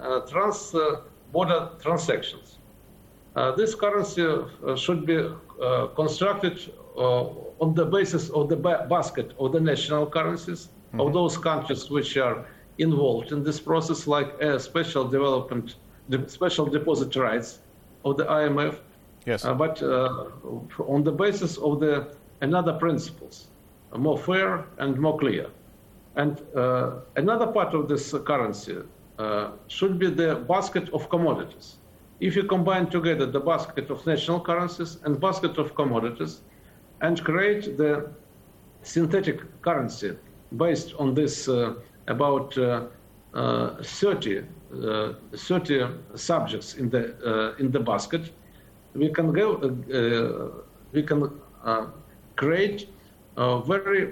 trans-border transactions. This currency should be constructed on the basis of the basket of the national currencies of those countries which are involved in this process, like special deposit rights of the IMF. Yes. But on the basis of the another principles, more fair and more clear. And another part of this currency should be the basket of commodities. If you combine together the basket of national currencies and basket of commodities and create the synthetic currency based on this about 30 subjects in the basket, we can create a very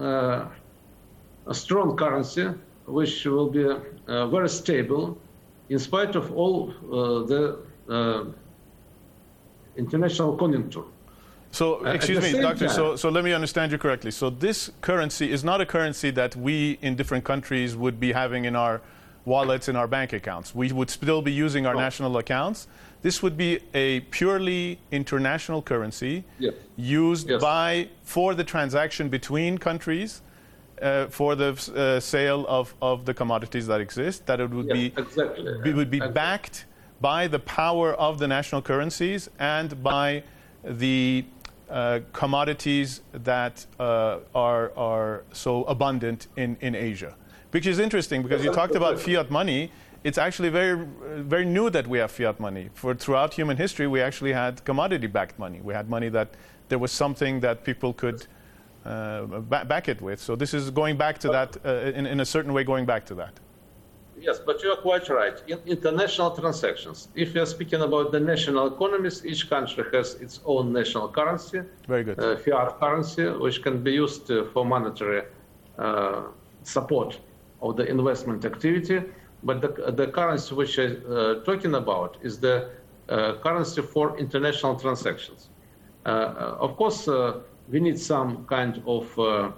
strong currency which will be very stable in spite of all the international conjuncture. So, excuse me, Doctor, so let me understand you correctly. So this currency is not a currency that we in different countries would be having in our wallets, in our bank accounts. We would still be using our national accounts. This would be a purely international currency used for the transaction between countries, for the sale of the commodities that exist, that it would be backed by the power of the national currencies and by the commodities that are so abundant in Asia. Which is interesting because you talked about fiat money. It's actually very, very new that we have fiat money. Throughout human history, we actually had commodity-backed money. We had money that there was something that people could back it with. So this is going back to that, in a certain way, going back to that. Yes, but you are quite right. In international transactions, if you are speaking about the national economies, each country has its own national currency. Very good. Fiat currency, which can be used for monetary support of the investment activity. But the currency which I'm talking about is the currency for international transactions. Of course, we need some kind of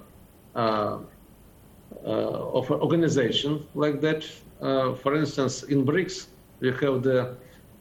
organization like that. For instance, in BRICS, we have the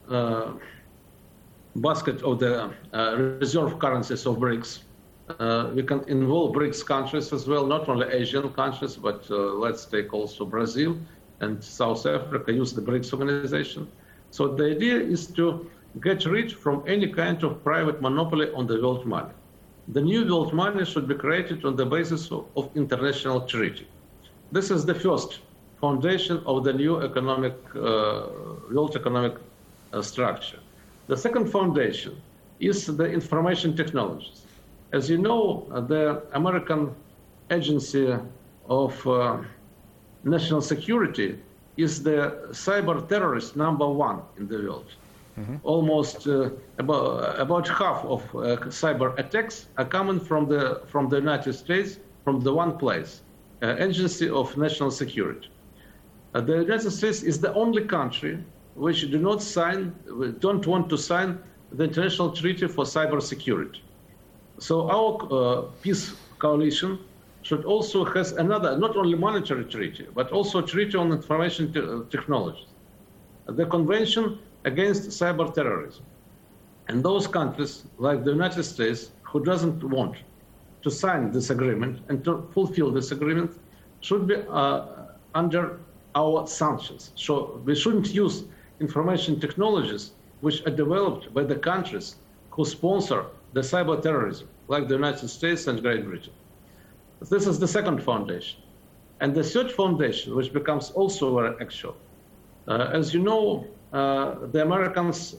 basket of the reserve currencies of BRICS. We can involve BRICS countries as well, not only Asian countries, but let's take also Brazil and South Africa, use the BRICS organization. So the idea is to get rid from any kind of private monopoly on the world money. The new world money should be created on the basis of international treaty. This is the first foundation of the new economic, world economic structure. The second foundation is the information technologies. As you know, the American Agency of National Security is the cyber terrorist #1 in the world. Almost about half of cyber attacks are coming from the United States, from the one place, Agency of National Security. The United States is the only country which don't want to sign the International Treaty for Cybersecurity. So our peace coalition should also has another, not only monetary treaty, but also treaty on information technologies. The Convention against cyber terrorism. And those countries, like the United States, who doesn't want to sign this agreement and to fulfill this agreement, should be under our sanctions. So we shouldn't use information technologies which are developed by the countries who sponsor the cyber terrorism, like the United States and Great Britain. This is the second foundation. And the third foundation, which becomes also very actual. As you know, the Americans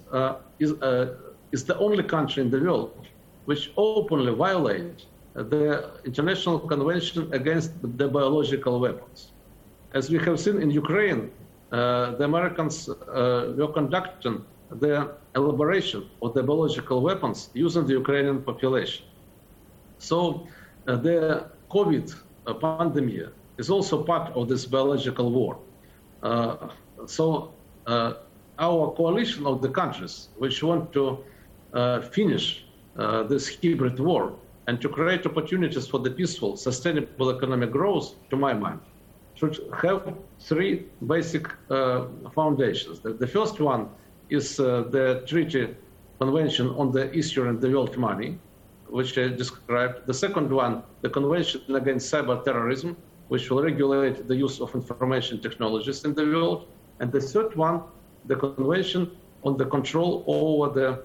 is the only country in the world which openly violate the International Convention against the biological weapons. As we have seen in Ukraine, the Americans were conducting the elaboration of the biological weapons using the Ukrainian population. So the COVID pandemic is also part of this biological war. Our coalition of the countries which want to finish this hybrid war and to create opportunities for the peaceful, sustainable economic growth, to my mind, should have three basic foundations. The first one is the Treaty Convention on the Issue and the World Money, which I described. The second one, the Convention Against Cyber Terrorism, which will regulate the use of information technologies in the world. And the third one, the Convention on the Control over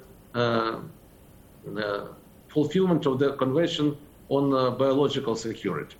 the fulfillment of the Convention on Biological Security.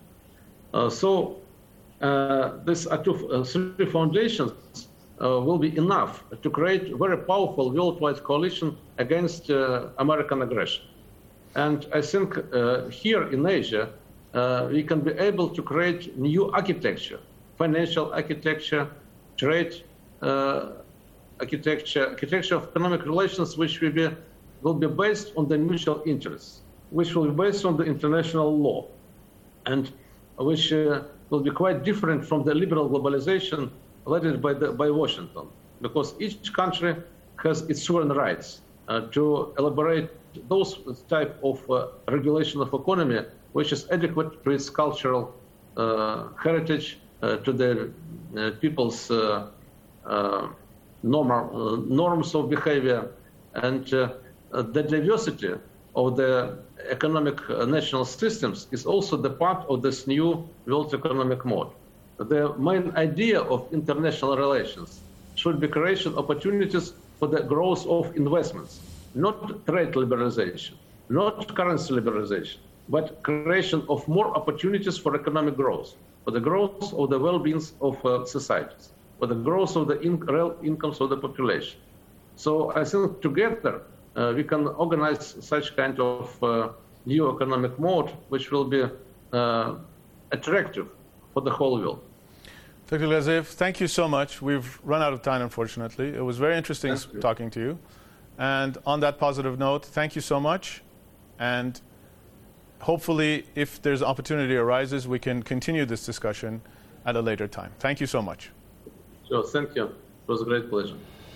These three foundations will be enough to create a very powerful worldwide coalition against American aggression. And I think here in Asia, we can be able to create new architecture, financial architecture, trade architecture of economic relations, which will be based on the mutual interests, which will be based on the international law, and which will be quite different from the liberal globalization led by Washington, because each country has its sovereign rights to elaborate those type of regulation of economy which is adequate to its cultural heritage, to the people's norms of behavior, and the diversity of the economic national systems is also the part of this new world economic mode. The main idea of international relations should be creation opportunities for the growth of investments, not trade liberalization, not currency liberalization, but creation of more opportunities for economic growth, for the growth of the well-being of societies, for the growth of the real incomes of the population. So I think together we can organize such kind of new economic mode, which will be attractive for the whole world. Dr. Glaziev, thank you so much. We've run out of time, unfortunately. It was very interesting talking to you. And on that positive note, thank you so much. And hopefully, if there's opportunity arises, we can continue this discussion at a later time. Thank you so much. Sure, thank you. It was a great pleasure.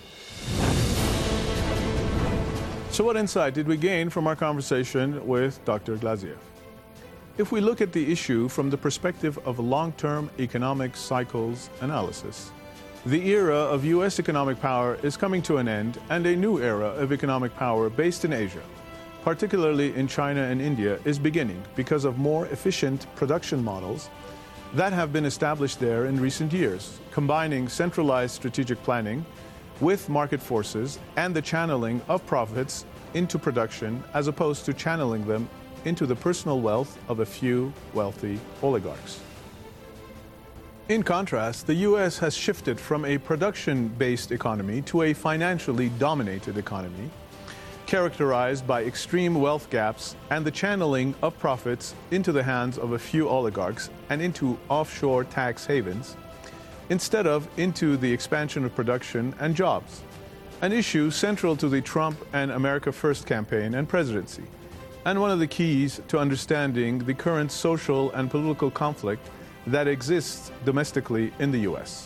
So what insight did we gain from our conversation with Dr. Glaziev? If we look at the issue from the perspective of long-term economic cycles analysis, the era of U.S. economic power is coming to an end, and a new era of economic power based in Asia, particularly in China and India, is beginning because of more efficient production models that have been established there in recent years, combining centralized strategic planning with market forces and the channeling of profits into production as opposed to channeling them into the personal wealth of a few wealthy oligarchs. In contrast, the U.S. has shifted from a production-based economy to a financially dominated economy, characterized by extreme wealth gaps and the channeling of profits into the hands of a few oligarchs and into offshore tax havens, instead of into the expansion of production and jobs, an issue central to the Trump and America First campaign and presidency, and one of the keys to understanding the current social and political conflict that exists domestically in the U.S.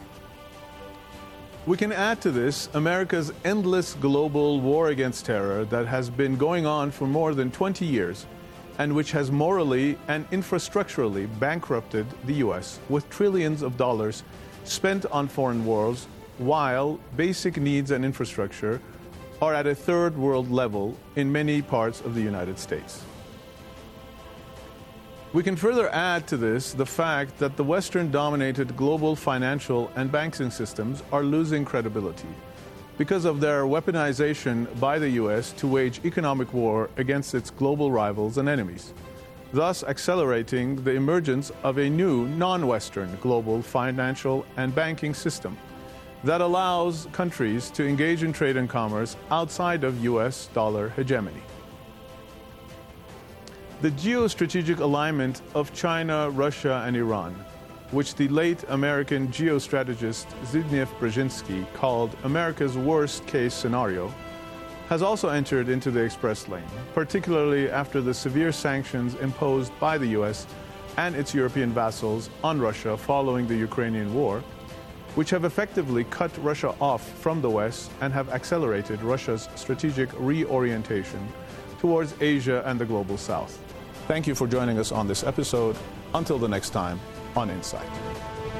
We can add to this America's endless global war against terror that has been going on for more than 20 years and which has morally and infrastructurally bankrupted the U.S. with trillions of dollars spent on foreign wars, while basic needs and infrastructure are at a third world level in many parts of the United States. We can further add to this the fact that the Western-dominated global financial and banking systems are losing credibility because of their weaponization by the U.S. to wage economic war against its global rivals and enemies, thus accelerating the emergence of a new non-Western global financial and banking system that allows countries to engage in trade and commerce outside of U.S. dollar hegemony. The geostrategic alignment of China, Russia, and Iran, which the late American geostrategist Zbigniew Brzezinski called America's worst-case scenario, has also entered into the express lane, particularly after the severe sanctions imposed by the U.S. and its European vassals on Russia following the Ukrainian war, which have effectively cut Russia off from the West and have accelerated Russia's strategic reorientation towards Asia and the global South. Thank you for joining us on this episode. Until the next time on Insight.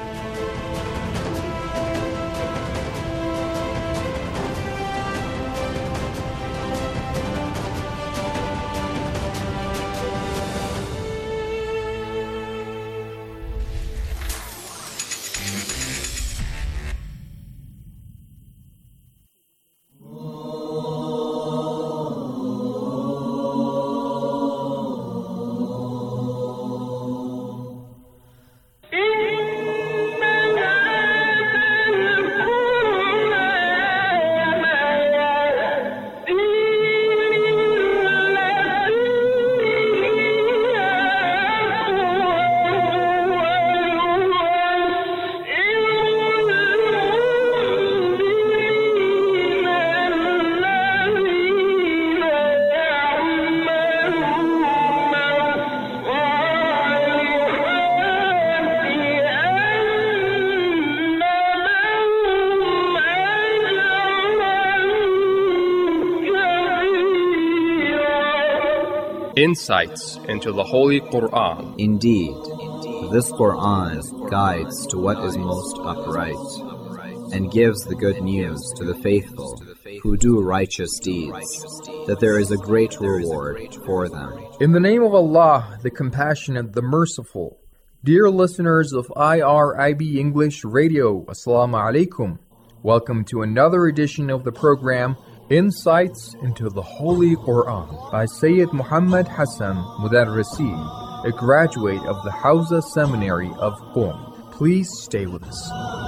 Insights into the Holy Quran. Indeed, this Quran guides to what is most upright, and gives the good news to the faithful who do righteous deeds, that there is a great reward for them. In the name of Allah, the Compassionate, the Merciful. Dear listeners of IRIB English Radio, Assalamu alaikum. Welcome to another edition of the program Insights into the Holy Quran by Sayyid Muhammad Hassan Mudarrisi, a graduate of the Hawza Seminary of Qom. Please stay with us.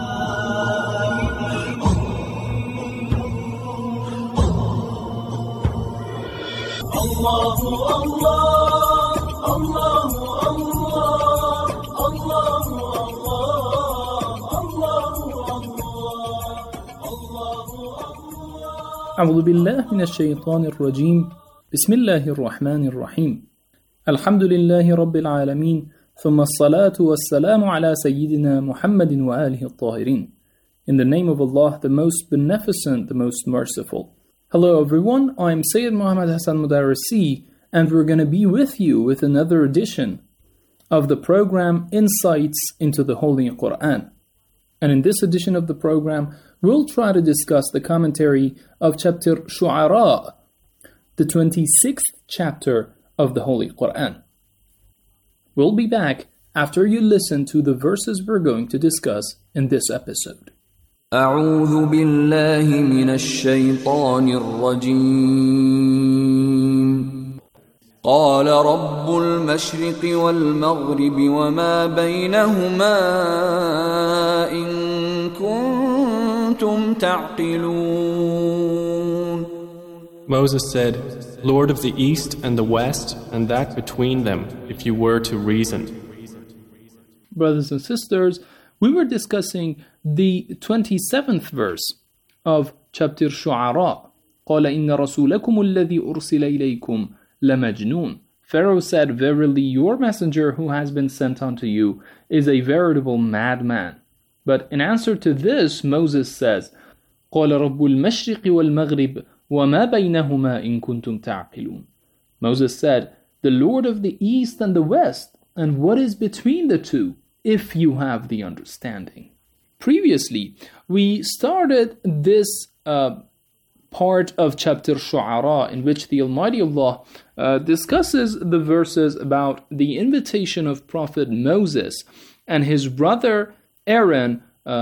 أعوذ بالله من الشيطان الرجيم بسم الله الرحمن الرحيم الحمد لله رب العالمين ثم الصلاة والسلام على سيدنا محمد وآله الطاهرين. In the name of Allah, the most beneficent, the most merciful. Hello everyone, I'm Sayyid Muhammad Hassan Mudarrisi, and we're going to be with you with another edition of the program Insights into the Holy Quran. And in this edition of the program, we'll try to discuss the commentary of chapter Shu'ara, the 26th chapter of the Holy Quran. We'll be back after you listen to the verses we're going to discuss in this episode. أعوذ بالله من الشيطان الرجيم قال رب المشرق والمغرب وما بينهما إن كنتم تعقلون. Moses said, Lord of the East and the West, and that between them, if you were to reason. Brothers and sisters, we were discussing the 27th verse of chapter Shu'ara. قَالَ إِنَّ رَسُولَكُمُ الَّذِي أُرْسِلَ إِلَيْكُمْ لَمَجْنُونَ. Pharaoh said, Verily your messenger who has been sent unto you is a veritable madman. But in answer to this, Moses says, قَالَ رَبُّ الْمَشْرِقِ وَالْمَغْرِبِ وَمَا بَيْنَهُمَا إِن كُنتُمْ تَعْقِلُونَ. Moses said, the Lord of the East and the West, and what is between the two, if you have the understanding. Previously, we started this part of chapter Shu'ara in which the Almighty Allah discusses the verses about the invitation of Prophet Moses and his brother Aaron,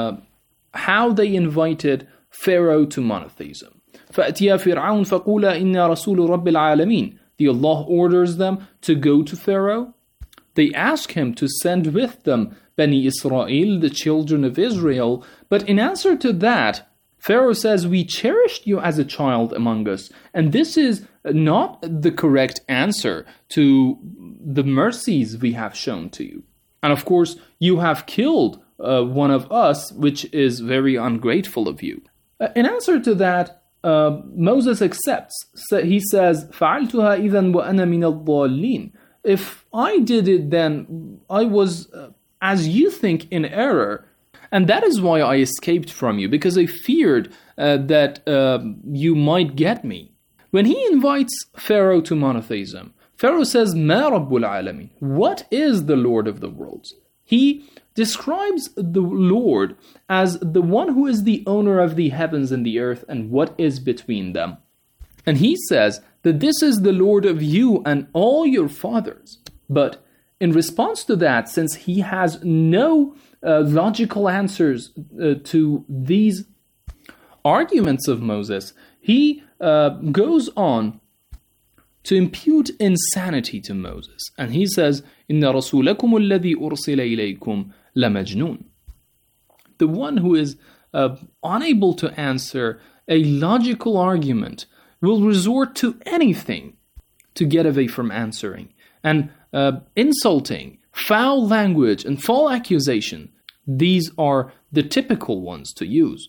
how they invited Pharaoh to monotheism. فَأْتِيَا فِرْعَوْنَ فَقُولَا إِنَّا رَسُولُ رَبِّ الْعَالَمِينَ. The Allah orders them to go to Pharaoh. They ask him to send with them Bani Israel, the children of Israel. But in answer to that, Pharaoh says, we cherished you as a child among us. And this is not the correct answer to the mercies we have shown to you. And of course, you have killed one of us, which is very ungrateful of you. In answer to that, Moses accepts. He says, فَعَلْتُهَا إِذًا وَأَنَا مِنَ الضَّالِّينَ. If I did it, then I was, as you think, in error. And that is why I escaped from you, because I feared that you might get me. When he invites Pharaoh to monotheism, Pharaoh says, مَا رَبُّ الْعَالَمِينَ. What is the Lord of the worlds? He describes the Lord as the one who is the owner of the heavens and the earth and what is between them. And he says that this is the Lord of you and all your fathers. But in response to that, since he has no logical answers to these arguments of Moses, he goes on to impute insanity to Moses. And he says, إِنَّ رَسُولَكُمُ الَّذِي أُرْسِلَ إِلَيْكُمْ لَمَجْنُونَ. The one who is unable to answer a logical argument will resort to anything to get away from answering. And insulting, foul language, and false accusation, these are the typical ones to use.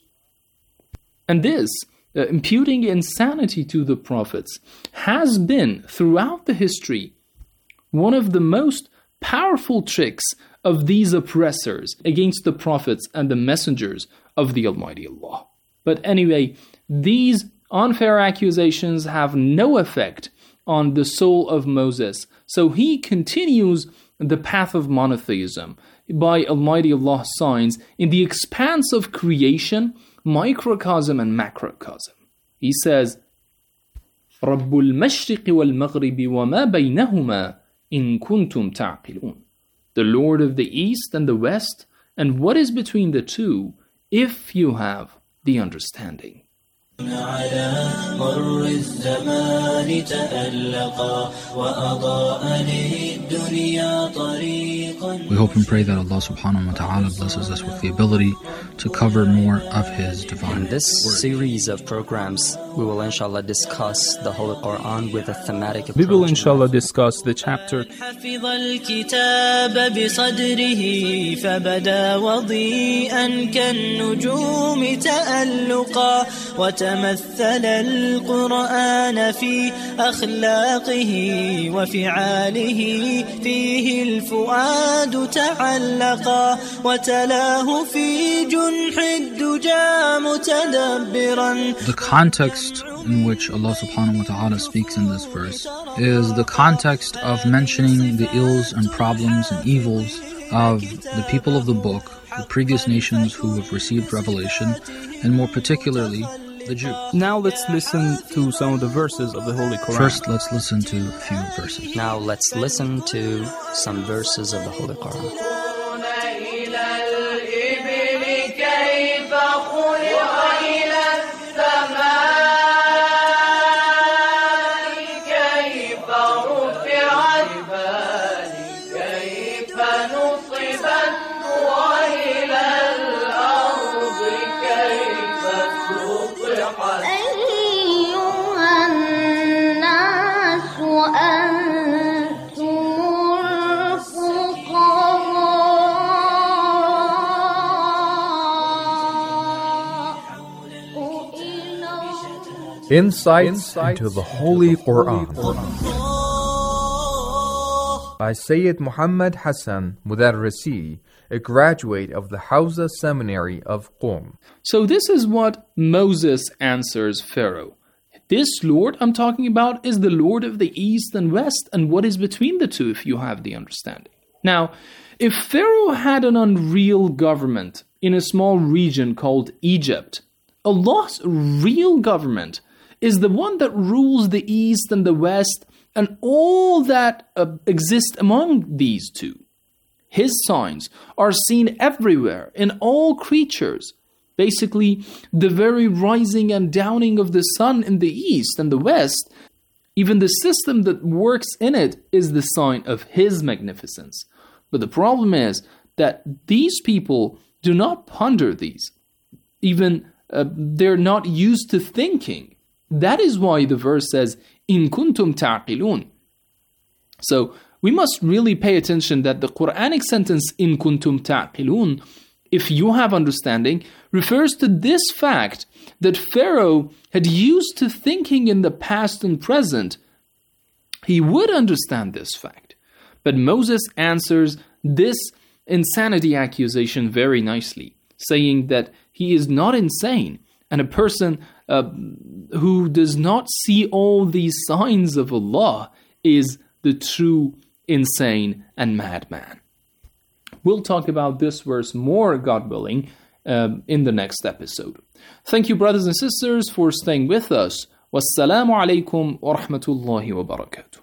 And this, imputing insanity to the prophets, has been, throughout the history, one of the most powerful tricks of these oppressors against the prophets and the messengers of the Almighty Allah. But anyway, these unfair accusations have no effect on the soul of Moses. So he continues the path of monotheism by Almighty Allah's signs in the expanse of creation, microcosm and macrocosm. He says, رَبُّ الْمَشْرِقِ وَالْمَغْرِبِ وَمَا بَيْنَهُمَا إِن كُنتُمْ تَعْقِلُونَ. The Lord of the East and the West, and what is between the two, if you have the understanding. على مر الزمان تألقا وأضاء للدنيا طريقا. We hope and pray that Allah subhanahu wa ta'ala blesses us with the ability to cover more of His divine In this word. series of programs, we will inshallah discuss the Holy Quran with a thematic approach. We will inshallah discuss the chapter حفظ الكتاب بصدره فبدا وضيئا كالنجوم تألقا وتمثل القرآن في أخلاقه وفعاله فيه الفؤاد تعلقا وتلاه في جنح الدجى متدبرا. The context in which Allah subhanahu wa ta'ala speaks in this verse is the context of mentioning the ills and problems and evils of the people of the book, the previous nations who have received revelation, and more particularly the Jews. Now let's listen to some of the verses of the Holy Quran. First, let's listen to a few verses. Now let's listen to some verses of the Holy Quran. Insights into the Holy Quran by Sayyid Muhammad Hassan Mudarrisi, a graduate of the Hawza Seminary of Qom. So this is what Moses answers Pharaoh. This Lord I'm talking about is the Lord of the East and West, and what is between the two, if you have the understanding. Now, if Pharaoh had an unreal government in a small region called Egypt, Allah's real government is the one that rules the East and the West and all that exist among these two. His signs are seen everywhere in all creatures. Basically, the very rising and downing of the sun in the East and the West, even the system that works in it is the sign of His magnificence. But the problem is that these people do not ponder these. Even they're not used to thinking. That is why the verse says, "In kuntum ta'qilun." So we must really pay attention that the Quranic sentence, "In kuntum ta'qilun," if you have understanding, refers to this fact that Pharaoh had used to thinking in the past and present. He would understand this fact. But Moses answers this insanity accusation very nicely, saying that he is not insane, and a person who does not see all these signs of Allah is the true insane and madman. We'll talk about this verse more, God willing, in the next episode. Thank you, brothers and sisters, for staying with us. Wassalamu alaikum wa rahmatullahi wa barakatuh.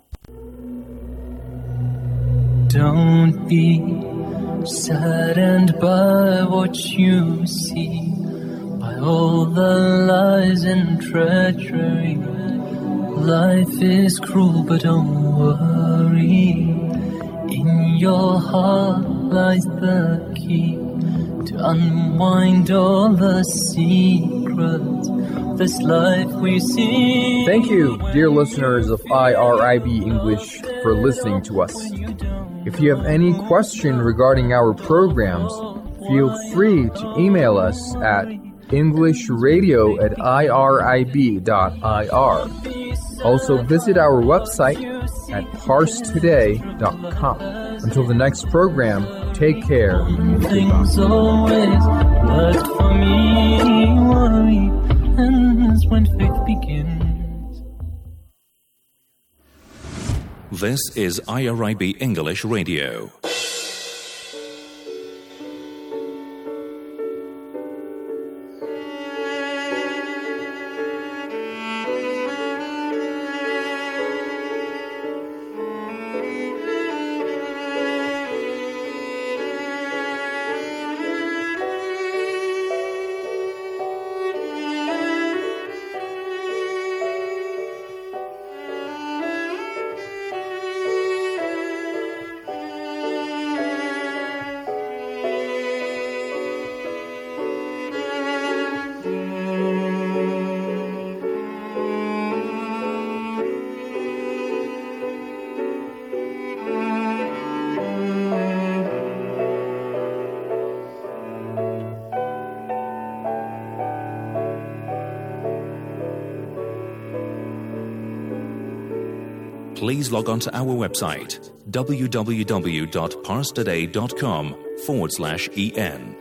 Don't be saddened by what you see, by all the lies and treachery. Life is cruel, but don't worry. In your heart lies the key to unwind all the secrets of this life we see. Thank you, dear listeners of IRIB English, for listening to us. If you have any question regarding our programs, feel free to email us at englishradio@irib.ir. Also visit our website at parstoday.com. Until the next program, take care. Things always worked for me. Worry ends when faith begins. This is IRIB English Radio. Please log on to our website, www.parstoday.com/en.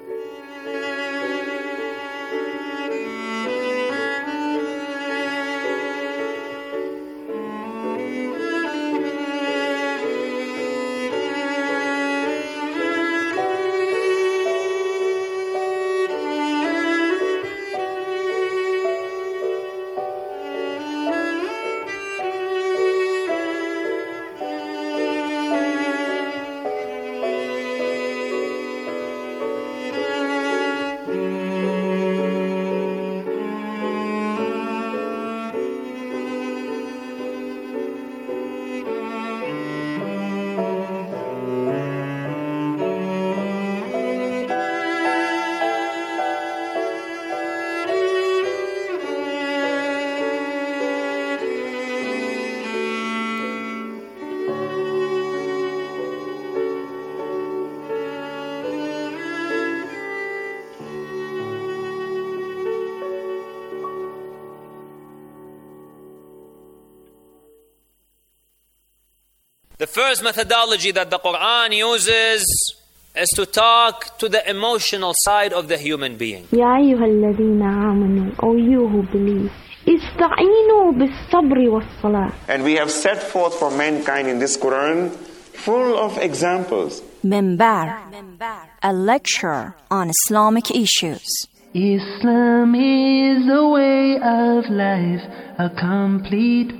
The first methodology that the Quran uses is to talk to the emotional side of the human being. يا أيها الذين آمنوا, O you who believe, استعينوا بالصبر والصلاة. And we have set forth for mankind in this Quran full of examples. Minbar, a lecture on Islamic issues. Islam is a way of life, a complete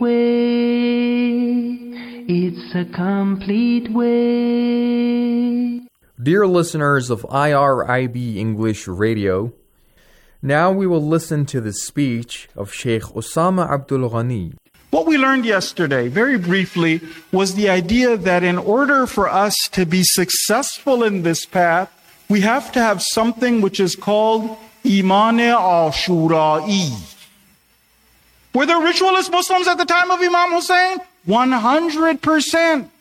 way. It's a complete way. Dear listeners of IRIB English Radio, now we will listen to the speech of Sheikh Osama Abdul Ghani. What we learned yesterday, very briefly, was the idea that in order for us to be successful in this path, we have to have something which is called Iman Ashura'i. Were there ritualist Muslims at the time of Imam Hussein? 100%.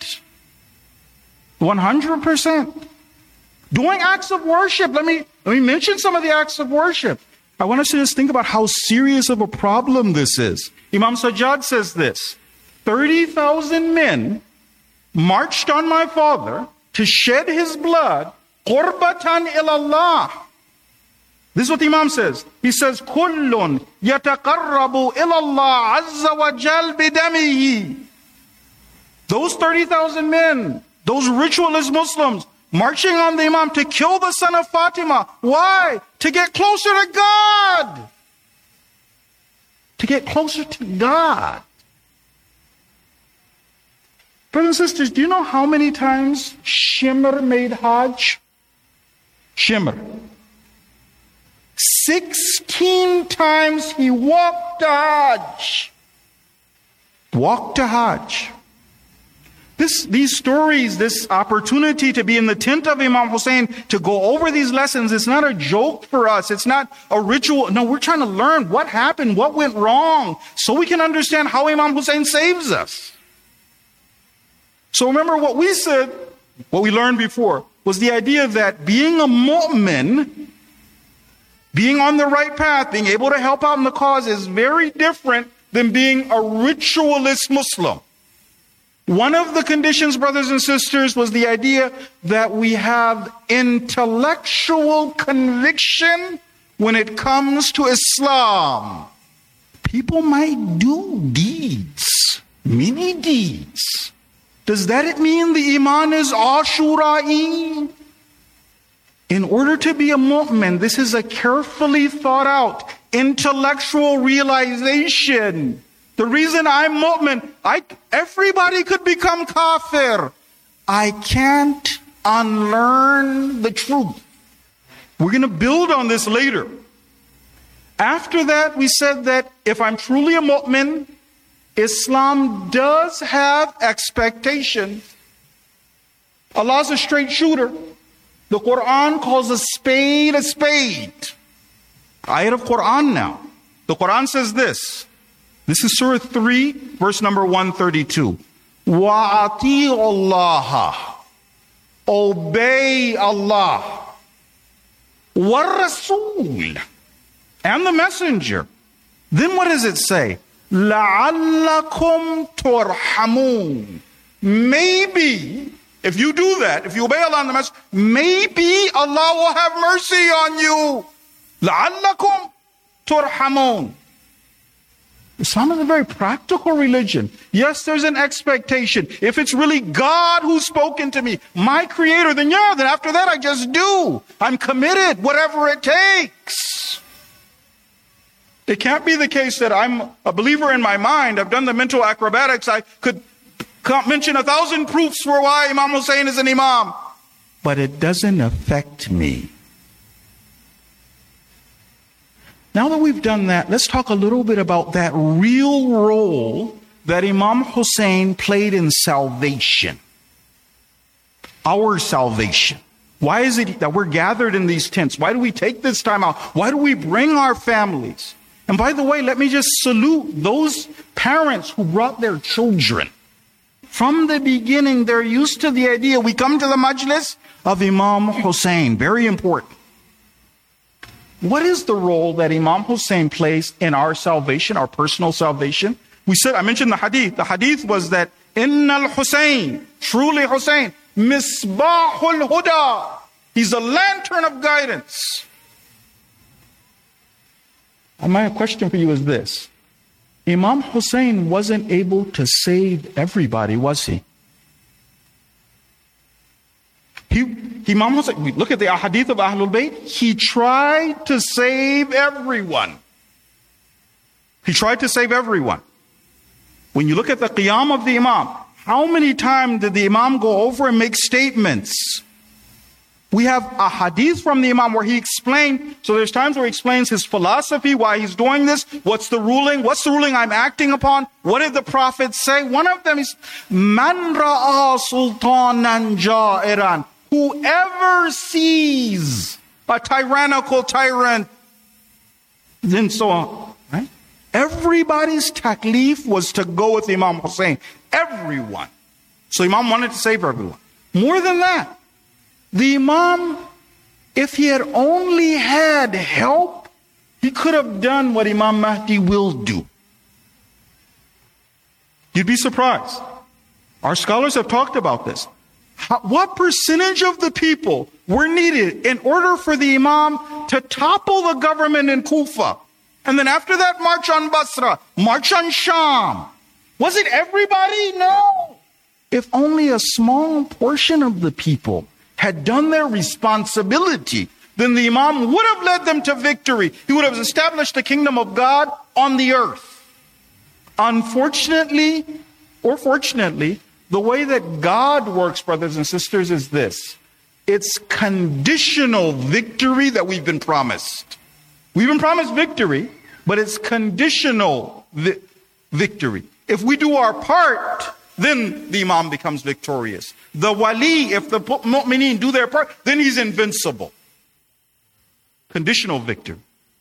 100%. Doing acts of worship. Let me mention some of the acts of worship. I want us to just think about how serious of a problem this is. Imam Sajjad says this: 30,000 men marched on my father to shed his blood, qurbatan ilallah. This is what the Imam says. He says, Kullun yataqarrabu ilallah azza wa jal bidamihi. Those 30,000 men, those ritualist Muslims, marching on the Imam to kill the son of Fatima. Why? To get closer to God. To get closer to God. Brothers and sisters, do you know how many times Shimr made Hajj? Shimr. 16 times he walked to Hajj. Walked to Hajj. These stories, this opportunity to be in the tent of Imam Hussein, to go over these lessons, it's not a joke for us. It's not a ritual. No, we're trying to learn what happened, what went wrong, so we can understand how Imam Hussein saves us. So remember what we said, what we learned before, was the idea that being a mu'min, being on the right path, being able to help out in the cause is very different than being a ritualist Muslim. One of the conditions, brothers and sisters, was the idea that we have intellectual conviction when it comes to Islam. People might do deeds, many deeds, Does that mean the Iman is Ashura'i? In order to be a mu'min, this is a carefully thought out intellectual realization. The reason I'm mu'min, everybody could become kafir. I can't unlearn the truth. We're going to build on this later. After that, we said that if I'm truly a mu'min, Islam does have expectation. Allah's a straight shooter. The Quran calls a spade a spade. Ayat of Quran now. The Quran says this. This is Surah 3, verse number 132. وَأَطِيعُوا اللَّهَ. Obey Allah. وَالرَّسُولَ. And the messenger. Then what does it say? لَعَلَّكُمْ تُرْحَمُونَ. Maybe, if you do that, if you obey Allah and the messenger, maybe Allah will have mercy on you. لَعَلَّكُمْ تُرْحَمُونَ. Islam is a very practical religion. Yes, there's an expectation. If it's really God who's spoken to me, my creator, then after that I just do. I'm committed, whatever it takes. It can't be the case that I'm a believer in my mind. I've done the mental acrobatics. I could mention 1,000 proofs for why Imam Hussein is an Imam. But it doesn't affect me. Now that we've done that, let's talk a little bit about that real role that Imam Hussein played in salvation. Our salvation. Why is it that we're gathered in these tents? Why do we take this time out? Why do we bring our families? And by the way, let me just salute those parents who brought their children. From the beginning, they're used to the idea. We come to the majlis of Imam Hussein. Very important. What is the role that Imam Hussein plays in our salvation, our personal salvation? I mentioned the hadith. The hadith was that Innal Hussein, truly Hussein, Misbahul Huda. He's a lantern of guidance. And my question for you is this. Imam Hussein wasn't able to save everybody, was he? Imam Hussein, look at the hadith of Ahlul Bayt. He tried to save everyone. He tried to save everyone. When you look at the qiyam of the Imam, how many times did the Imam go over and make statements? We have a hadith from the Imam where he explained, so there's times where he explains his philosophy, why he's doing this, what's the ruling I'm acting upon, what did the Prophet say? One of them is, Man ra'a sultanan ja'iran. Whoever sees a tyrannical tyrant, then so on, right? Everybody's taklif was to go with Imam Hussein. Everyone. So Imam wanted to save everyone. More than that, the Imam, if he had only had help, he could have done what Imam Mahdi will do. You'd be surprised. Our scholars have talked about this. What percentage of the people were needed in order for the Imam to topple the government in Kufa? And then after that, march on Basra, march on Sham. Was it everybody? No. If only a small portion of the people had done their responsibility, then the Imam would have led them to victory. He would have established the kingdom of God on the earth. Unfortunately, or fortunately, the way that God works, brothers and sisters, is this. It's conditional victory that we've been promised. We've been promised victory, but it's conditional victory. If we do our part, then the Imam becomes victorious. The wali, if the mu'mineen do their part, then he's invincible. Conditional victory.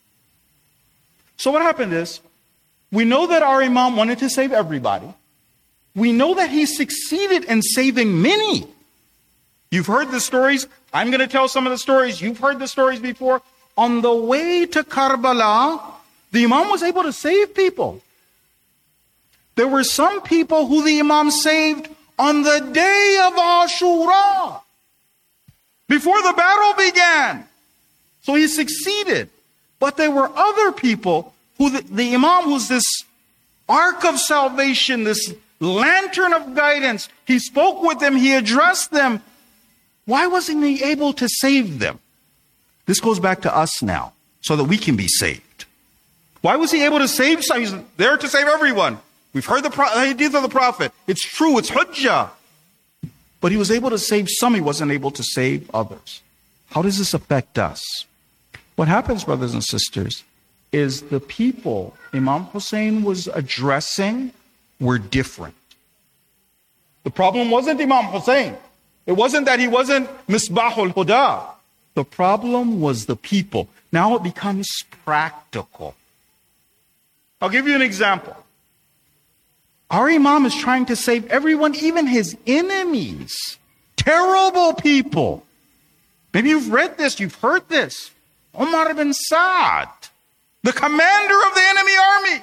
So what happened is, we know that our Imam wanted to save everybody. We know that he succeeded in saving many. You've heard the stories. I'm going to tell some of the stories. You've heard the stories before. On the way to Karbala, the Imam was able to save people. There were some people who the Imam saved on the day of Ashura, before the battle began. So he succeeded. But there were other people who the Imam was this ark of salvation, this lantern of guidance. He spoke with them. He addressed them. Why wasn't he able to save them? This goes back to us now, so that we can be saved. Why was he able to save some? He's there to save everyone. We've heard the hadith of the Prophet. It's true. It's hujjah. But he was able to save some. He wasn't able to save others. How does this affect us? What happens, brothers and sisters, is the people Imam Hussein was addressing were different. The problem wasn't Imam Hussein. It wasn't that he wasn't Misbahul Huda. The problem was the people. Now it becomes practical. I'll give you an example. Our Imam is trying to save everyone, even his enemies. Terrible people. Maybe you've read this, you've heard this. Umar bin Sa'd, the commander of the enemy army.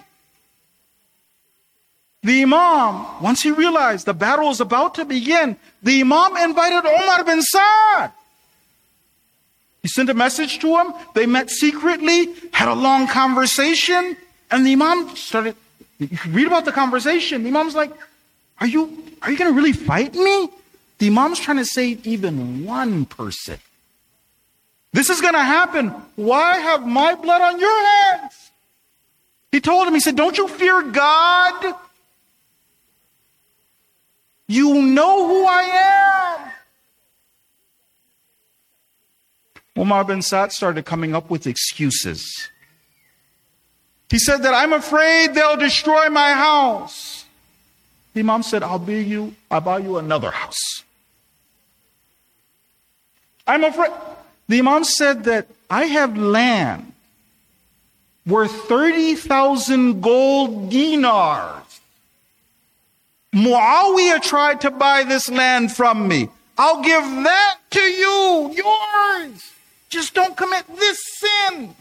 The Imam, once he realized the battle was about to begin, the Imam invited Umar bin Sa'd. He sent a message to him. They met secretly, had a long conversation, and the Imam started, you read about the conversation, the Imam's like, are you going to really fight me? The Imam's trying to save even one person. This is going to happen. Why have my blood on your hands? He told him, he said, don't you fear God? You know who I am. Umar bin Sa'd started coming up with excuses. He said that I'm afraid they'll destroy my house. The Imam said, I'll buy you another house. I'm afraid. The Imam said that I have land worth 30,000 gold dinars. Muawiyah tried to buy this land from me. I'll give that to you, yours. Just don't commit this sin.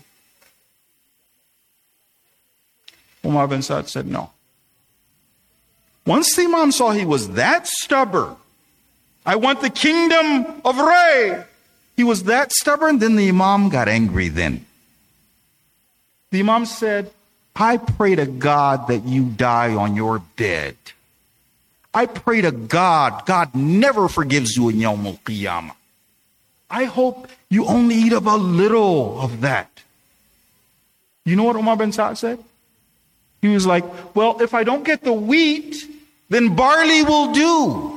Umar bin Sa'd said no. Once the Imam saw he was that stubborn, I want the kingdom of Ray. He was that stubborn, then the Imam got angry then. The Imam said, I pray to God that you die on your bed. I pray to God, God never forgives you in Yawm al-Qiyamah. I hope you only eat up a little of that. You know what Umar bin Sa'd said? He was like, well, if I don't get the wheat, then barley will do.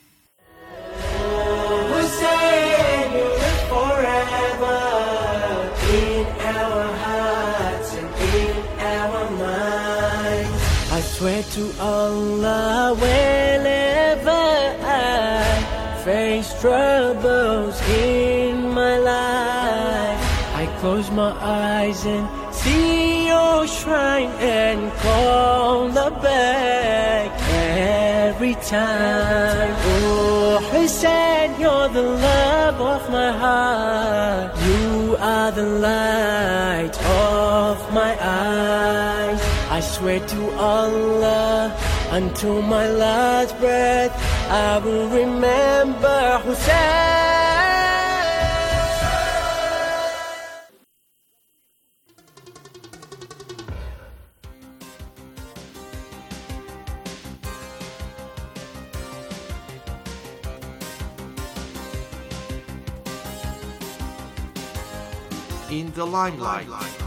Swear to Allah, whenever I face troubles in my life, I close my eyes and see your shrine and call the back every time. Oh, Hussein, you're the love of my heart. You are the light of my eyes. I swear to Allah, until my last breath, I will remember Hussein. In the limelight.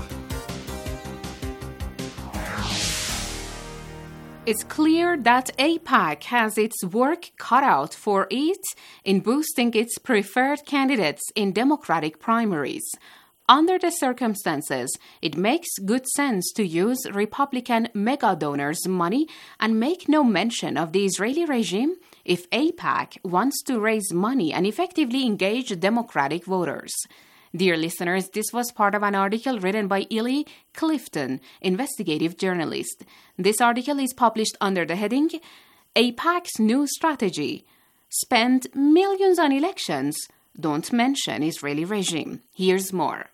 It's clear that AIPAC has its work cut out for it in boosting its preferred candidates in democratic primaries. Under the circumstances, it makes good sense to use Republican mega donors' money and make no mention of the Israeli regime if AIPAC wants to raise money and effectively engage Democratic voters. Dear listeners, this was part of an article written by Ely Clifton, investigative journalist. This article is published under the heading, AIPAC's New Strategy. Spend millions on elections. Don't mention Israeli regime. Here's more.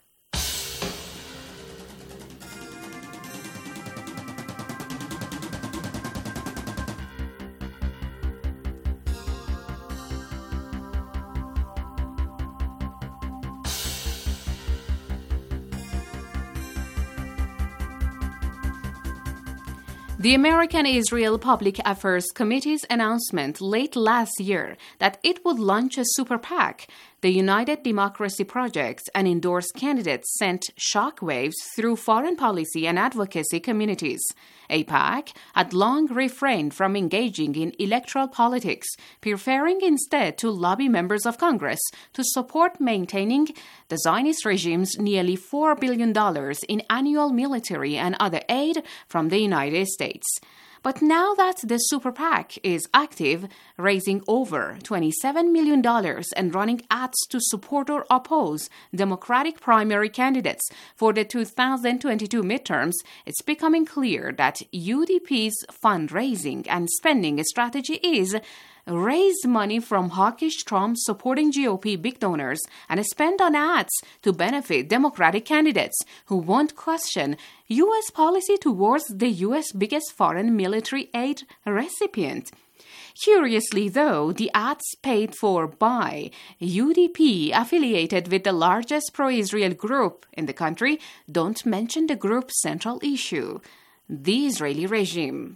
The American-Israel Public Affairs Committee's announcement late last year that it would launch a super PAC, the United Democracy Project, and endorsed candidates sent shockwaves through foreign policy and advocacy communities. AIPAC had long refrained from engaging in electoral politics, preferring instead to lobby members of Congress to support maintaining the Zionist regime's nearly $4 billion in annual military and other aid from the United States. But now that the Super PAC is active, raising over $27 million and running ads to support or oppose Democratic primary candidates for the 2022 midterms, it's becoming clear that UDP's fundraising and spending strategy is raise money from hawkish Trump-supporting GOP big donors and spend on ads to benefit Democratic candidates who won't question U.S. policy towards the U.S. biggest foreign military aid recipient. Curiously, though, the ads paid for by UDP, affiliated with the largest pro-Israel group in the country, don't mention the group's central issue, the Israeli regime.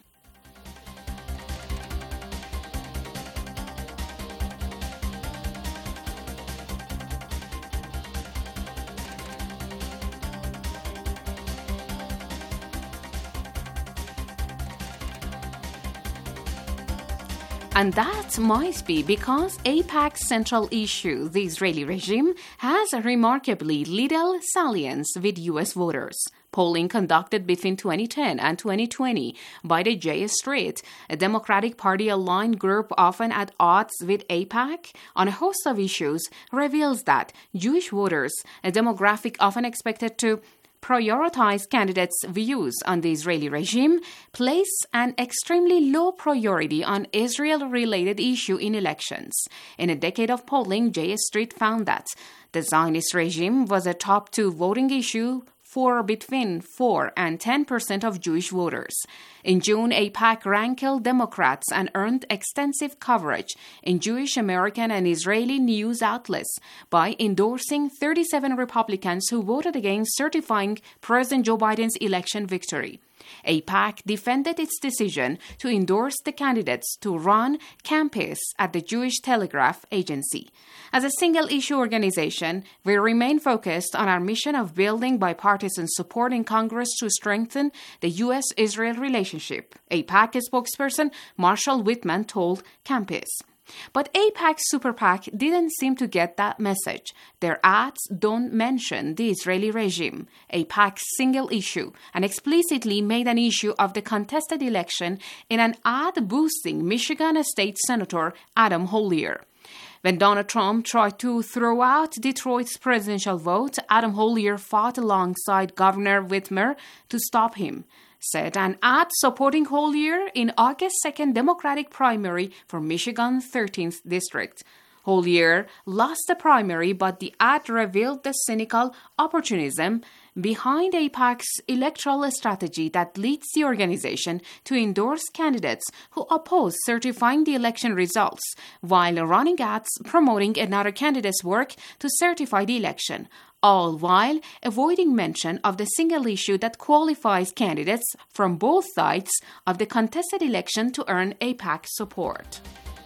And that might be because AIPAC's central issue, the Israeli regime, has remarkably little salience with U.S. voters. Polling conducted between 2010 and 2020 by the J Street, a Democratic Party-aligned group often at odds with AIPAC, on a host of issues, reveals that Jewish voters, a demographic often expected to prioritize candidates' views on the Israeli regime, place an extremely low priority on Israel-related issue in elections. In a decade of polling, J Street found that the Zionist regime was a top two voting issue for between 4 and 10% of Jewish voters. In June, AIPAC ranked Democrats and earned extensive coverage in Jewish, American, and Israeli news outlets by endorsing 37 Republicans who voted against certifying President Joe Biden's election victory. AIPAC defended its decision to endorse the candidates to run campus at the Jewish Telegraph Agency. As a single-issue organization, we remain focused on our mission of building bipartisan support in Congress to strengthen the U.S.-Israel relationship, AIPAC spokesperson Marshall Whitman told Campus. But AIPAC's Super PAC didn't seem to get that message. Their ads don't mention the Israeli regime, AIPAC's single issue, and explicitly made an issue of the contested election in an ad boosting Michigan State Senator Adam Hollier. When Donald Trump tried to throw out Detroit's presidential vote, Adam Hollier fought alongside Governor Whitmer to stop him, said an ad supporting Hollier in August 2nd Democratic primary for Michigan's 13th district. Hollier lost the primary, but the ad revealed the cynical opportunism behind AIPAC's electoral strategy that leads the organization to endorse candidates who oppose certifying the election results, while running ads promoting another candidate's work to certify the election, all while avoiding mention of the single issue that qualifies candidates from both sides of the contested election to earn AIPAC support.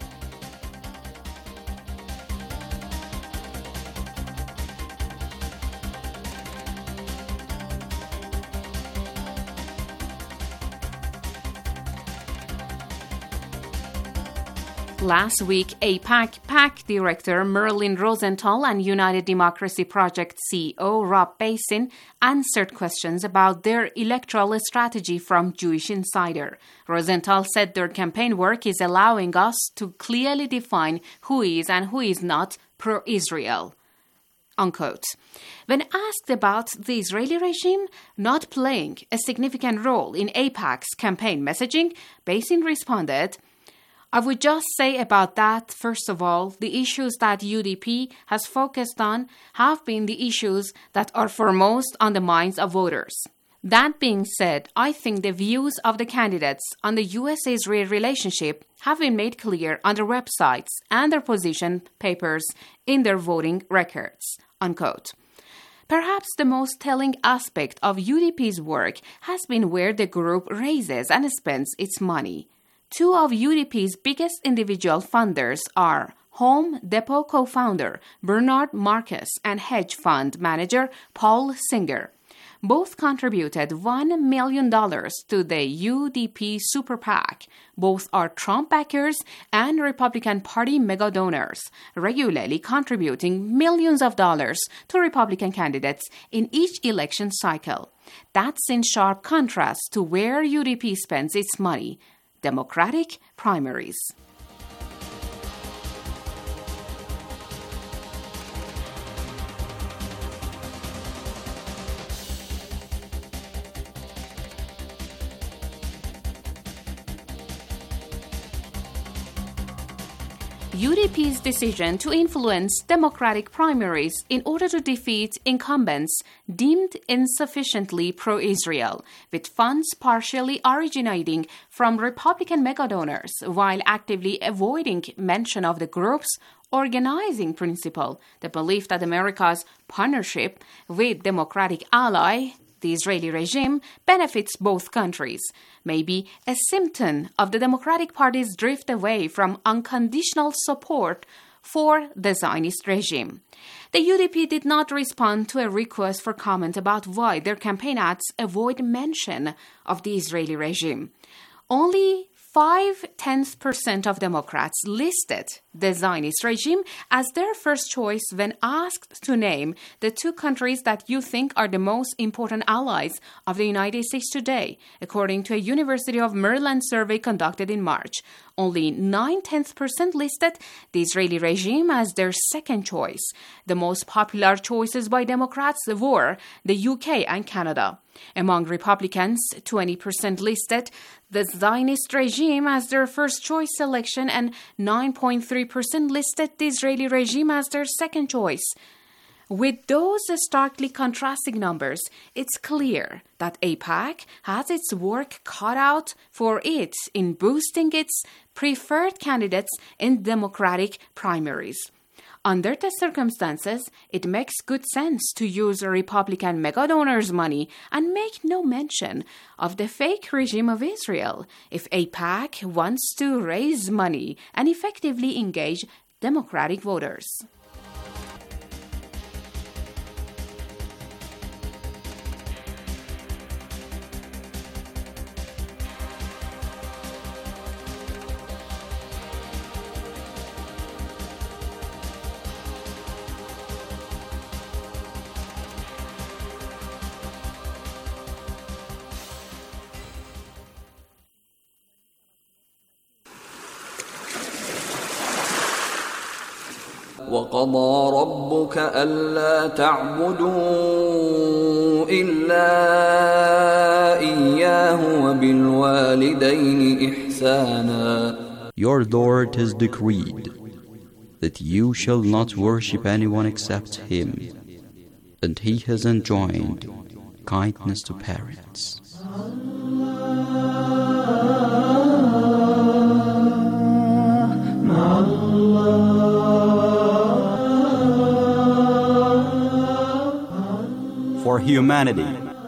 Last week, AIPAC PAC Director Merlin Rosenthal and United Democracy Project CEO Rob Basin answered questions about their electoral strategy from Jewish Insider. Rosenthal said their campaign work is allowing us to clearly define who is and who is not pro-Israel. Unquote. When asked about the Israeli regime not playing a significant role in AIPAC's campaign messaging, Basin responded, I would just say about that, first of all, the issues that UDP has focused on have been the issues that are foremost on the minds of voters. That being said, I think the views of the candidates on the U.S.-Israel relationship have been made clear on their websites and their position papers in their voting records. Unquote. Perhaps the most telling aspect of UDP's work has been where the group raises and spends its money. Two of UDP's biggest individual funders are Home Depot co-founder Bernard Marcus and hedge fund manager Paul Singer. Both contributed $1 million to the UDP Super PAC. Both are Trump backers and Republican Party mega donors, regularly contributing millions of dollars to Republican candidates in each election cycle. That's in sharp contrast to where UDP spends its money: Democratic primaries. UDP's decision to influence Democratic primaries in order to defeat incumbents deemed insufficiently pro-Israel, with funds partially originating from Republican megadonors while actively avoiding mention of the group's organizing principle, the belief that America's partnership with Democratic ally, the Israeli regime, benefits both countries, may be a symptom of the Democratic Party's drift away from unconditional support for the Zionist regime. The UDP did not respond to a request for comment about why their campaign ads avoid mention of the Israeli regime. Only 0.5% of Democrats listed the Zionist regime as their first choice when asked to name the two countries that you think are the most important allies of the United States today, according to a University of Maryland survey conducted in March. Only 0.9% listed the Israeli regime as their second choice. The most popular choices by Democrats were the UK and Canada. Among Republicans, 20% listed the Zionist regime as their first choice selection and 9.3% listed the Israeli regime as their second choice. With those starkly contrasting numbers, it's clear that AIPAC has its work cut out for it in boosting its preferred candidates in Democratic primaries. Under the circumstances, it makes good sense to use Republican megadonors' money and make no mention of the fake regime of Israel if AIPAC wants to raise money and effectively engage Democratic voters. وقضى ربك ألا تعبدوا إلا إياه وبالوالدين إحسانا. Your Lord has decreed that you shall not worship anyone except Him, and He has enjoined kindness to parents. For humanity.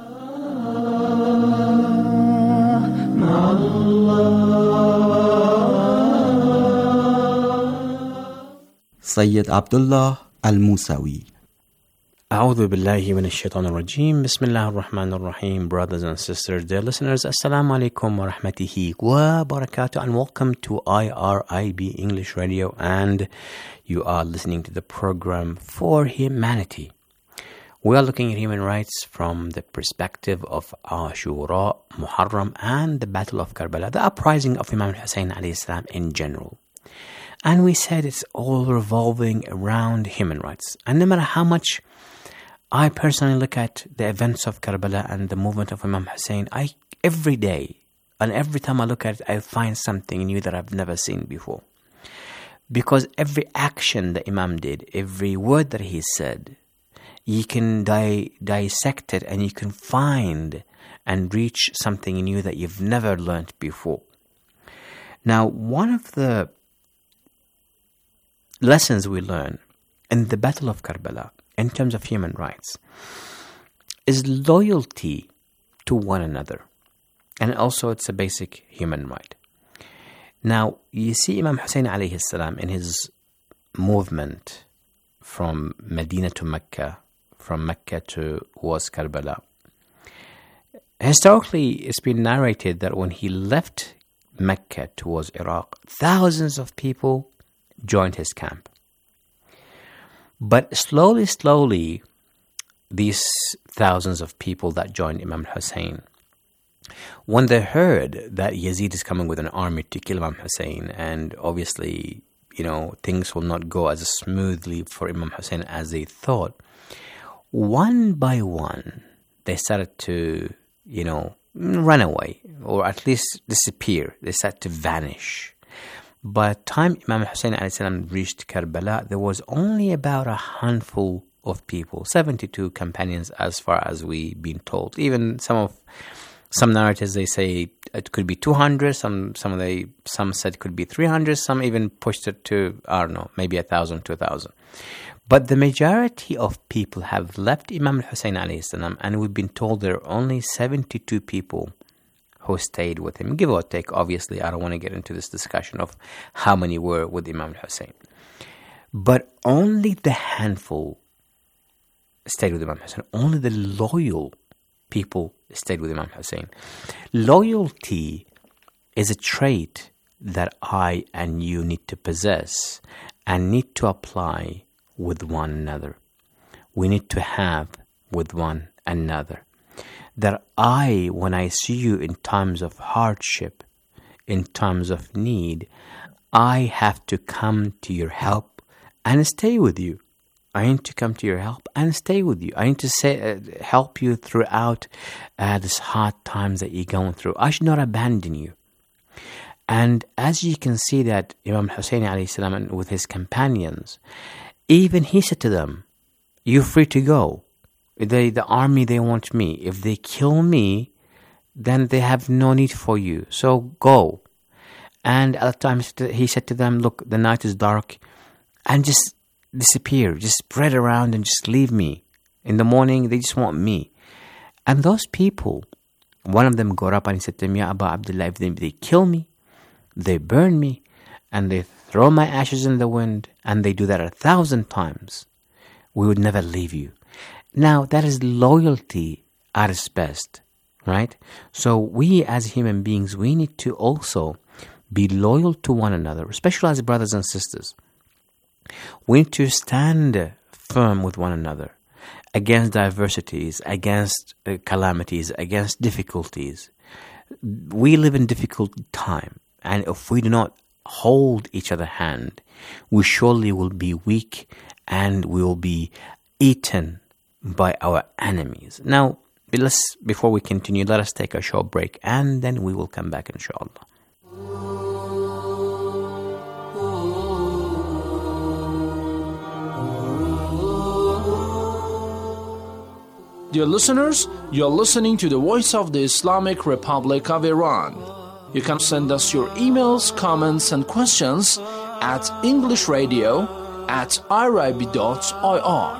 Sayyid Abdullah Al-Musawi. أعوذ بالله من الشيطان الرجيم. بسم الله الرحمن الرحيم. Brothers and sisters, dear listeners, Assalamu alaikum wa rahmatullahi wa barakatuh, and welcome to IRIB English Radio, and you are listening to the program For Humanity. We are looking at human rights from the perspective of Ashura, Muharram, and the Battle of Karbala, the uprising of Imam Hussein alayhi salam in general. And we said it's all revolving around human rights. And no matter how much I personally look at the events of Karbala and the movement of Imam Hussein, every day and every time I look at it, I find something new that I've never seen before. Because every action that Imam did, every word that he said, you can dissect it and you can find and reach something new that you've never learned before. Now, one of the lessons we learn in the Battle of Karbala, in terms of human rights is loyalty to one another. And also it's a basic human right. Now, you see Imam Hussein alayhi salam in his movement from Medina to Mecca, from Mecca towards Karbala. Historically, it's been narrated that when he left Mecca towards Iraq, thousands of people joined his camp. But slowly, these thousands of people that joined Imam Hussein, when they heard that Yazid is coming with an army to kill Imam Hussein, and obviously, things will not go as smoothly for Imam Hussein as they thought, one by one, they started to, run away, or at least disappear. They started to vanish. By the time Imam Hussein reached Karbala, there was only about a handful of people, 72 companions as far as we've been told. Even some narratives, they say it could be 200, some said it could be 300, some even pushed it to, maybe 1,000, 2,000. But the majority of people have left Imam Hussein alayhi salam, and we've been told there are only 72 people who stayed with him. Give or take, obviously, I don't want to get into this discussion of how many were with Imam Hussein. But only the handful stayed with Imam Hussein. Only the loyal people stayed with Imam Hussein. Loyalty is a trait that I and you need to possess and need to apply with one another. We need to have with one another. That when I see you in times of hardship, in times of need, I have to come to your help and stay with you. I need to come to your help and stay with you. I need to help you throughout these hard times that you're going through. I should not abandon you. And as you can see that Imam Hussein alayhi salam with his companions, even he said to them, you're free to go. The army, they want me. If they kill me, then they have no need for you. So go. And at the time he said to them, look, the night is dark, and just disappear, just spread around and just leave me. In the morning, they just want me. And those people, one of them got up and he said to me, Ya Abu Abdullah, if they kill me, they burn me, and they throw my ashes in the wind, and they do that 1,000 times, we would never leave you. Now, that is loyalty at its best, right? So we as human beings, we need to also be loyal to one another, especially as brothers and sisters. We need to stand firm with one another against diversities, against calamities, against difficulties. We live in difficult time, and if we do not hold each other's hand, we surely will be weak and we will be eaten by our enemies. Now, before we continue, let us take a short break and then we will come back, inshallah. Dear listeners, you're listening to the Voice of the Islamic Republic of Iran. You can send us your emails, comments, and questions at englishradio@irib.ir.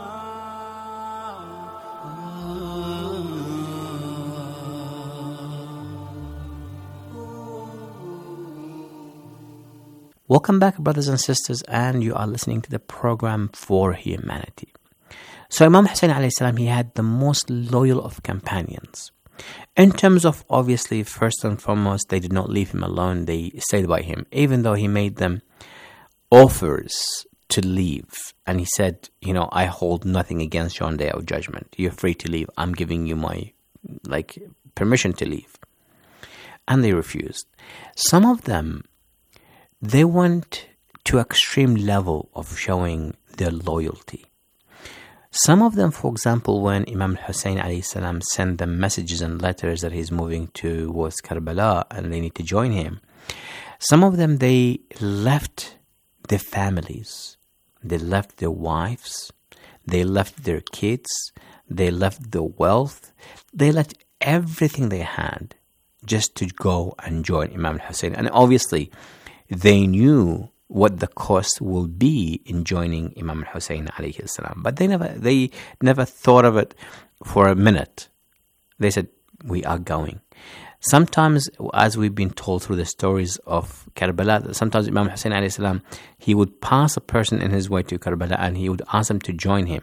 Welcome back, brothers and sisters, and you are listening to the program For Humanity. So Imam Hussein alayhi salam, he had the most loyal of companions. In terms of, obviously, first and foremost, they did not leave him alone. They stayed by him, even though he made them offers to leave. And he said, I hold nothing against you on the day of judgment. You're free to leave. I'm giving you my, permission to leave. And they refused. Some of them, they went to extreme level of showing their loyalty. Some of them, for example, when Imam Hussein alayhi salam sent them messages and letters that he's moving towards Karbala and they need to join him, some of them, they left their families, they left their wives, they left their kids, they left their wealth, they left everything they had just to go and join Imam Hussein. And obviously, they knew what the cost will be in joining Imam Hussein alayhi salam. But they never thought of it for a minute. They said, we are going. Sometimes, as we've been told through the stories of Karbala, sometimes Imam Hussein alayhi salam, he would pass a person in his way to Karbala and he would ask them to join him.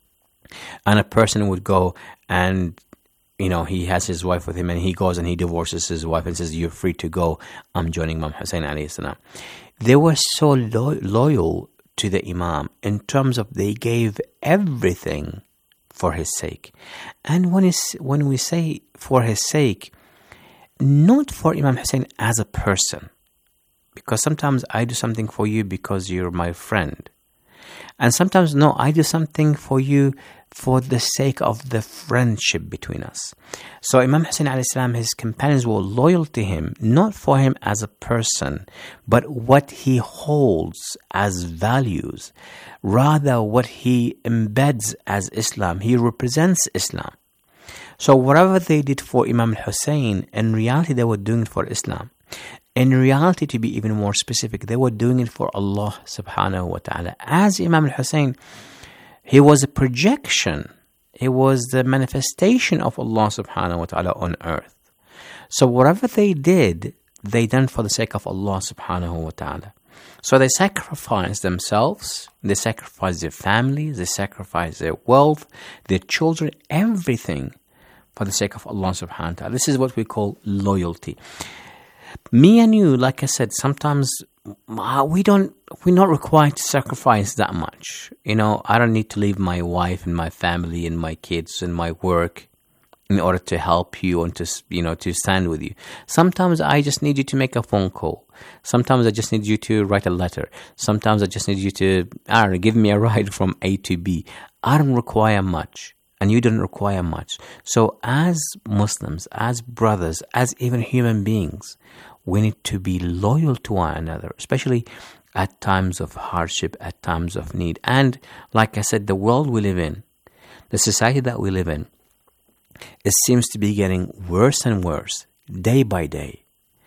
And a person would go and, he has his wife with him and he goes and he divorces his wife and says, you're free to go. I'm joining Imam Hussein alayhi salam. They were so loyal to the Imam in terms of they gave everything for his sake. And when we say for his sake, not for Imam Hussein as a person, because sometimes I do something for you because you're my friend. And sometimes, no, I do something for you for the sake of the friendship between us. So Imam Hussein alayhi salam, his companions were loyal to him, not for him as a person, but what he holds as values, rather what he embeds as Islam. He represents Islam. So whatever they did for Imam Hussein, in reality they were doing it for Islam. In reality, to be even more specific, they were doing it for Allah subhanahu wa ta'ala. As Imam Hussein, he was a projection. He was the manifestation of Allah subhanahu wa ta'ala on earth. So whatever they did, they done for the sake of Allah subhanahu wa ta'ala. So they sacrificed themselves, they sacrificed their families, they sacrificed their wealth, their children, everything for the sake of Allah subhanahu wa ta'ala. This is what we call loyalty. Me and you, like I said, sometimes we're not required to sacrifice that much. I don't need to leave my wife and my family and my kids and my work in order to help you and to stand with you. Sometimes I just need you to make a phone call. Sometimes I just need you to write a letter. Sometimes I just need you to, give me a ride from A to B. I don't require much. And you don't require much. So as Muslims, as brothers, as even human beings, we need to be loyal to one another, especially at times of hardship, at times of need. And like I said, the world we live in, the society that we live in, it seems to be getting worse and worse, day by day.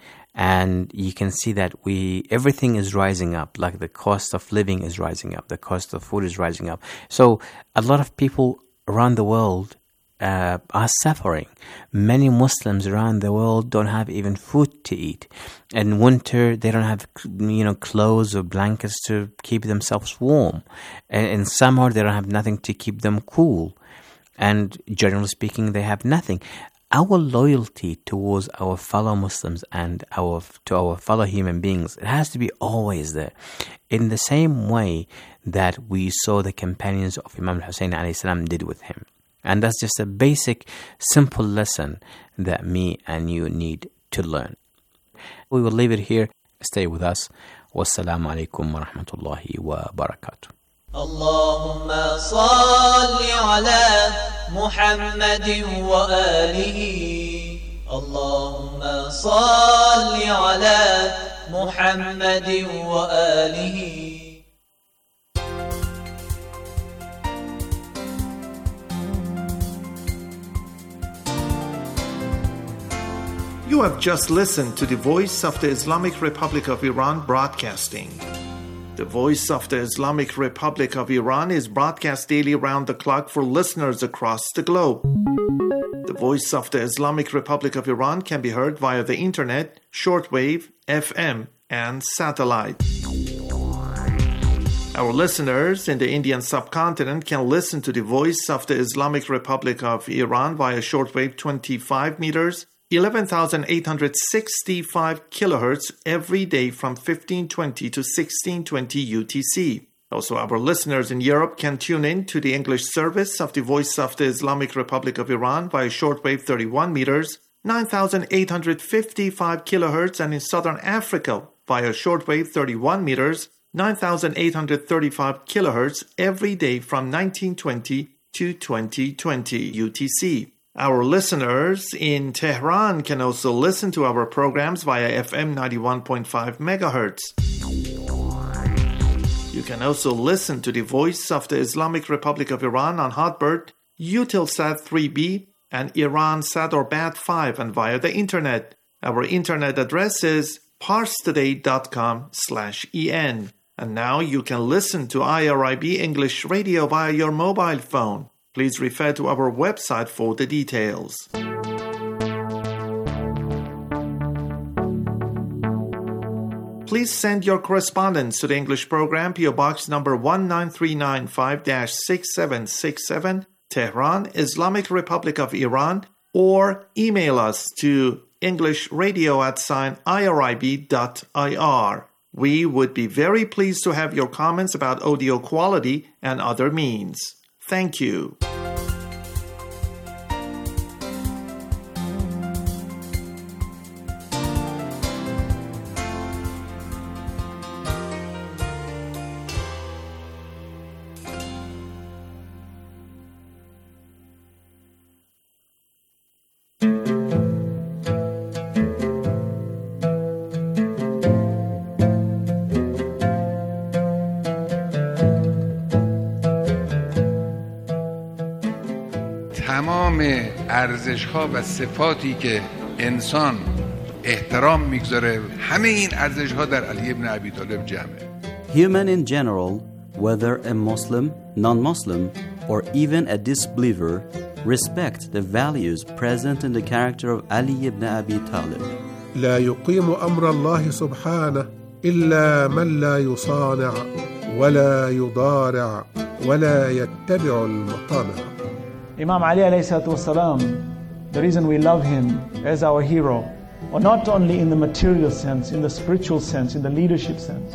And you can see that everything is rising up, like the cost of living is rising up, the cost of food is rising up. So a lot of people around the world are suffering. Many Muslims around the world don't have even food to eat. In winter, they don't have clothes or blankets to keep themselves warm. In summer, they don't have nothing to keep them cool. And generally speaking, they have nothing. Our loyalty towards our fellow Muslims and to our fellow human beings, it has to be always there. In the same way that we saw the companions of Imam Hussein alayhi salam did with him. And that's just a basic, simple lesson that me and you need to learn. We will leave it here. Stay with us. Wassalamu alaikum wa rahmatullahi wa barakatuh. اللهم صل على محمد وآله اللهم صل على محمد وآله. You have just listened to the Voice of the Islamic Republic of Iran broadcasting. The Voice of the Islamic Republic of Iran is broadcast daily around the clock for listeners across the globe. The Voice of the Islamic Republic of Iran can be heard via the internet, shortwave, FM, and satellite. Our listeners in the Indian subcontinent can listen to the Voice of the Islamic Republic of Iran via shortwave 25 meters, 11,865 kilohertz every day from 1520 to 1620 UTC. Also, our listeners in Europe can tune in to the English service of the Voice of the Islamic Republic of Iran via shortwave 31 meters, 9,855 kilohertz, and in Southern Africa via shortwave 31 meters, 9,835 kilohertz every day from 1920 to 2020 UTC. Our listeners in Tehran can also listen to our programs via FM 91.5 MHz. You can also listen to the Voice of the Islamic Republic of Iran on Hotbird, Eutelsat 3B, and Iran Sat or Bat 5, and via the internet. Our internet address is parstoday.com/en. And now you can listen to IRIB English Radio via your mobile phone. Please refer to our website for the details. Please send your correspondence to the English program, PO Box number 19395-6767, Tehran, Islamic Republic of Iran, or email us to englishradio@irib.ir. We would be very pleased to have your comments about audio quality and other means. Thank you. تمام ارزش‌ها و صفاتی که انسان احترام میگذاره همه این ارزش‌ها در علی ابن ابی طالب جمعه. Human in general, whether a Muslim, non-Muslim, or even a disbeliever, respect the values present in the character of Ali ibn Abi Talib. لا يقيم أمر الله سبحانه إلا من لا يصانع ولا يضارع ولا يتبع المطامع. Imam Ali alayhi salatu wasalam, the reason we love him as our hero, or not only in the material sense, in the spiritual sense, in the leadership sense.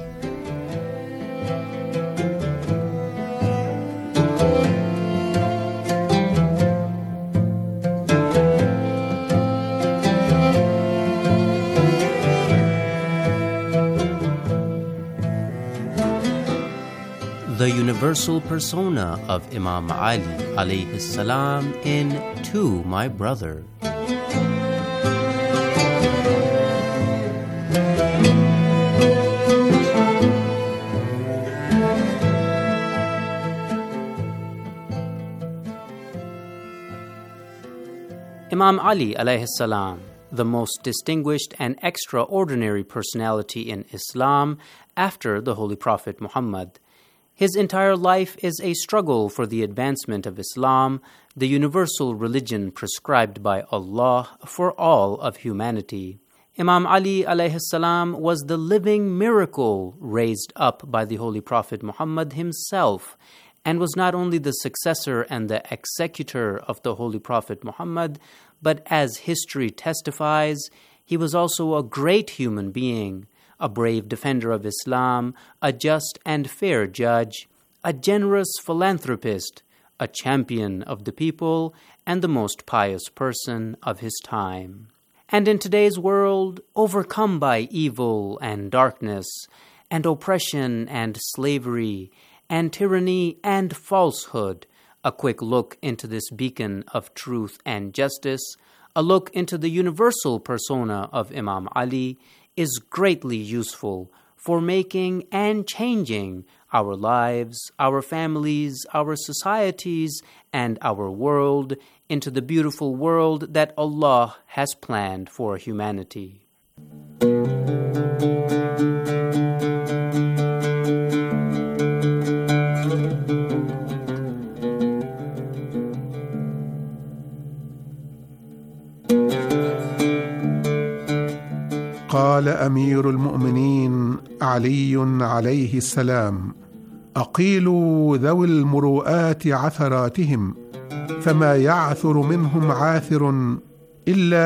The universal persona of Imam Ali alayhi salam in To My Brother. Imam Ali alayhi salam, the most distinguished and extraordinary personality in Islam after the Holy Prophet Muhammad. His entire life is a struggle for the advancement of Islam, the universal religion prescribed by Allah for all of humanity. Imam Ali alayhi salam was the living miracle raised up by the Holy Prophet Muhammad himself, and was not only the successor and the executor of the Holy Prophet Muhammad, but as history testifies, he was also a great human being, a brave defender of Islam, a just and fair judge, a generous philanthropist, a champion of the people, and the most pious person of his time. And in today's world, overcome by evil and darkness, and oppression and slavery, and tyranny and falsehood, a quick look into this beacon of truth and justice, a look into the universal persona of Imam Ali, is greatly useful for making and changing our lives, our families, our societies, and our world into the beautiful world that Allah has planned for humanity. قال أمير المؤمنين علي عليه السلام: أقيلوا ذوي المروءات عثراتهم، فما يعثر منهم عاثر إلا